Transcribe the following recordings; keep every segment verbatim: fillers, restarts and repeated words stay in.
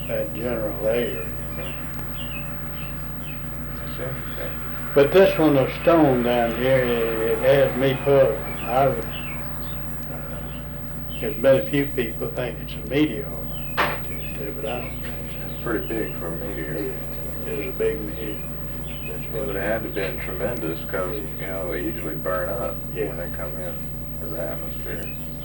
that general area. That's interesting. But this one of stone down here, it, it has me puzzled. I would, uh, there's been a few people think it's a meteor, but I don't think so. It's pretty big for a meteor. Yeah, it was a big meteor. That's It what would have had to have been tremendous because, you know, they usually burn up Yeah. when they come in to the atmosphere.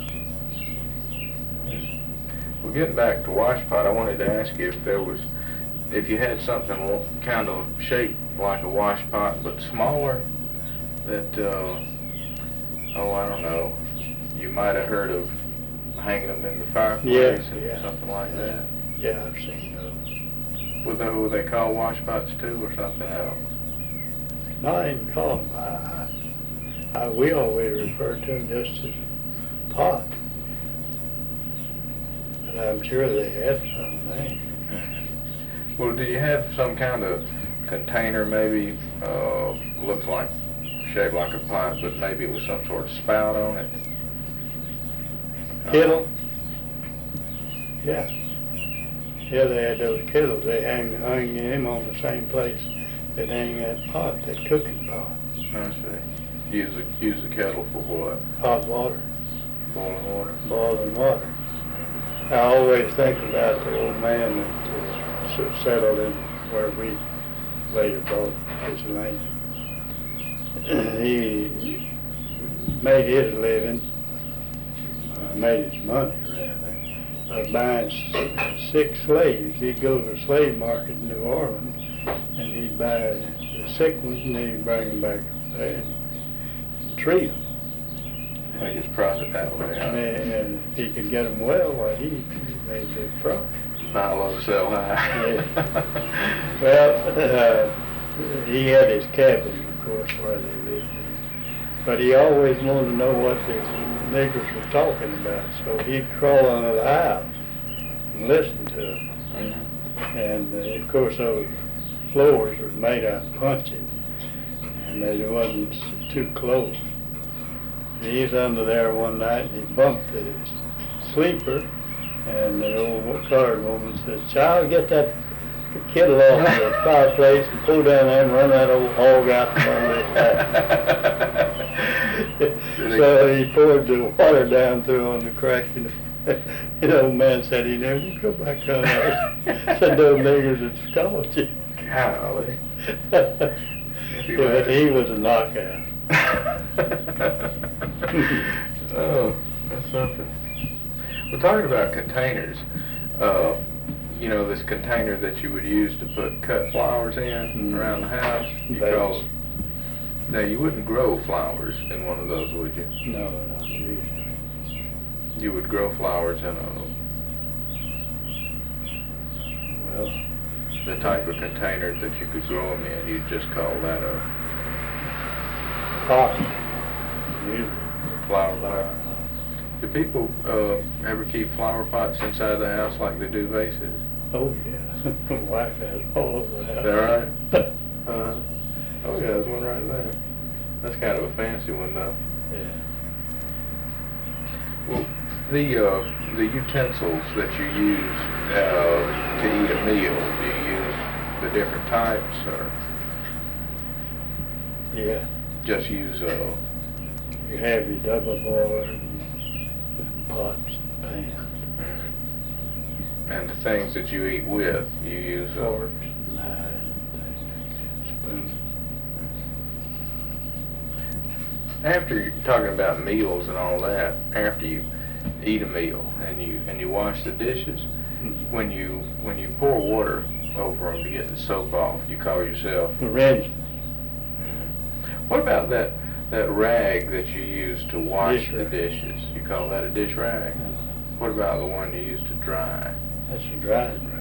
Well, getting back to Washpot, I wanted to ask you if there was, if you had something kind of shaped like a washpot but smaller that, uh, oh, I don't know, you might have heard of hanging them in the fireplace Yeah, and yeah. something like Yeah. that. Yeah, I've seen those. Were they, were they called washpots too or something else? No, I didn't call them. I, I, we always refer to them just as pot. But I'm sure they had some name. Well, do you have some kind of container, maybe, uh, looks like, shaped like a pot, but maybe with some sort of spout on it? Kettle? Yeah. Yeah, they had those kettles. They hang, hang them on the same place that hang that pot, that cooking pot. I see. Use the, use the kettle for what? Hot water, Boiling water? boiling water. I always think about the old man that uh, s- settled in where we later bought his land. He made his living, uh, made his money rather, by buying s- six slaves. He'd go to the slave market in New Orleans and he'd buy the sick ones and then he'd bring them back up there and treat them. Make his profit that way, huh? And, and if he could get them well, why he made a big profit. Buy low, sell high. Yeah. Well, uh, he had his cabin, of course, where they lived in. But he always wanted to know what the niggers were talking about, so he'd crawl under the house and listen to them. Mhm. And uh, of course, those floors were made out of punching, and they wasn't s- too close. He was under there one night and he bumped his sleeper, and the old colored woman says, "Child, get that kettle off the fireplace and pull down there and run that old hog out from under his So he poured the water down through on the crack, and the old man said he never would go back on there. Said those niggers had scolded you. Golly. Yeah, but he was a knockout. Oh, that's something. Well, talking about containers, uh, you know, this container that you would use to put cut flowers in Mm. around the house, you Vase. call it. Now, you wouldn't grow flowers in one of those, would you? No, not usually. You would grow flowers in a, Well, the type of container that you could grow them in, you'd just call that a pot. Usually. flower Flower pot. pot. Do people uh, ever keep flower pots inside the house like they do vases? Oh, yeah. My wife has all over the house. Is that right? Uh, oh yeah, there's one right there. That's kind of a fancy one though. Yeah. Well, the uh, the utensils that you use uh, to eat a meal, do you use the different types or Yeah. just use uh, You have your double boiler and pots and pans, and the things that you eat with, you use uh, forks and knives and things like that, spoons. After you're talking about meals and all that, after you eat a meal and you and you wash the dishes, Mhm. when you when you pour water over them to get the soap off, you call yourself. The rinse. What about that that rag that you use to wash Dish the rag. dishes? You call that a dish rag? Uh, What about the one you use to dry? That's a drying rack.